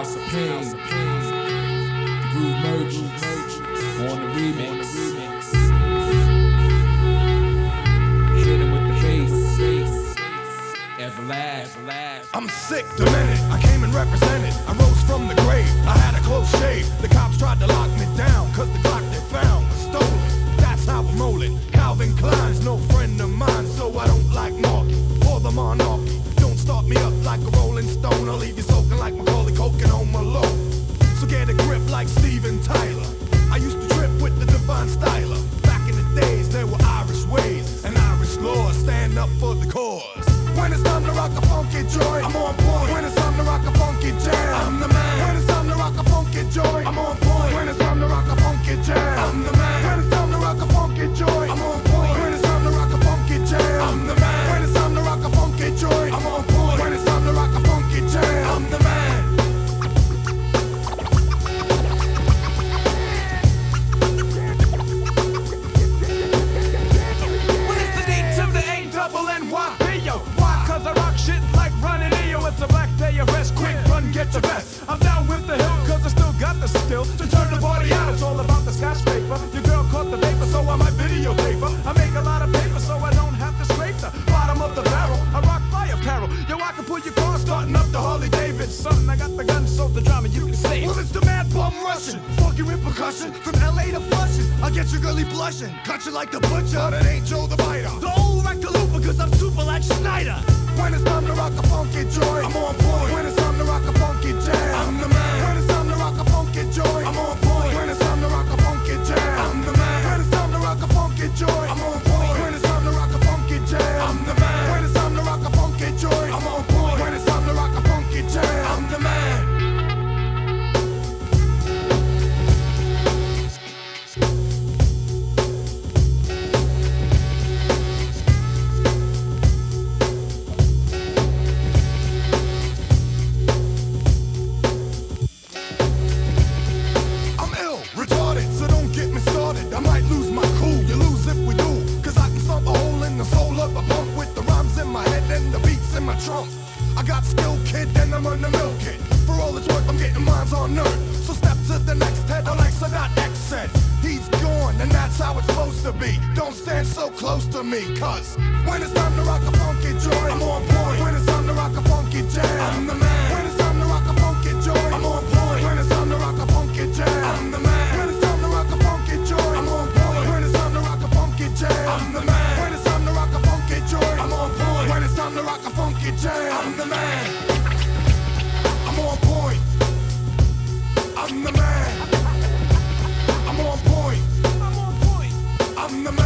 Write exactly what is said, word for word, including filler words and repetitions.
House of Pain, the Groove Merchants, on the remix. Hit him with the bass, everlasting. I'm sick, demented, I came and represented. I rose from the grave, I had a close shave. The cops tried to lock me down, cause the clock they found was stolen. That's how I'm rolling. Calvin Klein's no friend of mine, so I don't like Marky or the monarchy. Don't start me up like a rolling stone, I'll leave you soaking like Macaulay Culkin on Malone. So get a grip like Steven Tyler. I used to trip with the Divine Styler. Back in the days, there were Irish ways and Irish laws. Stand up for the cause. When it's time to rock a funky joint, I'm on point. When it's time to rock a funky jam, I'm the man. When it's time to rock a funky joint, I'm on point. When it's time to rock a funky jam, I'm the man. When it's time to rock a funky joint, I'm on point. When it's time to rock a funky jam, I'm the man. When it's time to rock a funky joint, I'm on point. When it's time to rock a funky jam, I'm the man. What is the D to the A double N Y B O? Why? Cause I rock shit like running E O. It's a black day of rest. Quick, run, get your vest. I'm down with the hill cause I still got the skill to turn the party out. It's all about the skyscraper. Your girl caught the vapor, so I might videotape her. I make a lot of paper so I don't have to scrape the bottom of the barrel. I rock fire apparel. Yo, I can pull your car starting up the Harley Davidson. Son, I got the gun, so the drama you can say. Well, it's the mad bum Russian. Fucking with percussion from L A to Flushing. I'll get your girlie blushing. Cut you like the butcher. But it ain't Joe the Biter. The old Rectalupa, cause I'm super like Schneider. When it's time to rock a funky joint, I'm on point. When it's time to rock a funky jam, I'm the man. When it's time to rock a funky joint, I'm on point. When it's time to rock a funky jam, I'm the man. When it's time to rock a funky joint, I'm on point. When it's time to rock a funky jam, I'm the man. When it's time to rock a funky joint, I'm on point. When it's time to rock a funky jam, I'm the man. I might lose my cool, you lose if we do. Cause I can stomp a hole in the soul of a punk with the rhymes in my head and the beats in my trunk. I got skill, kid, and I'm on the milk kid. For all it's worth, I'm getting mines on nerd. So step to the next head, or like Sadat X said. He's gone, and that's how it's supposed to be. Don't stand so close to me, cause when it's time to rock a funky joint, I'm on point. When it's time to rock a funky jam, I'm the man. When it's time to rock a funky joint, I'm on point. When it's time to rock a funky jam, I'm the man. When it's time to rock a funky joint, I'm on point. When it's time to rock a funky jam, I'm the man. When it's time to rock a funky joint, I'm on point. When it's time to rock a funky jam, I'm the man. I'm on point. I'm the man. I'm on point. I'm on point. I'm the man.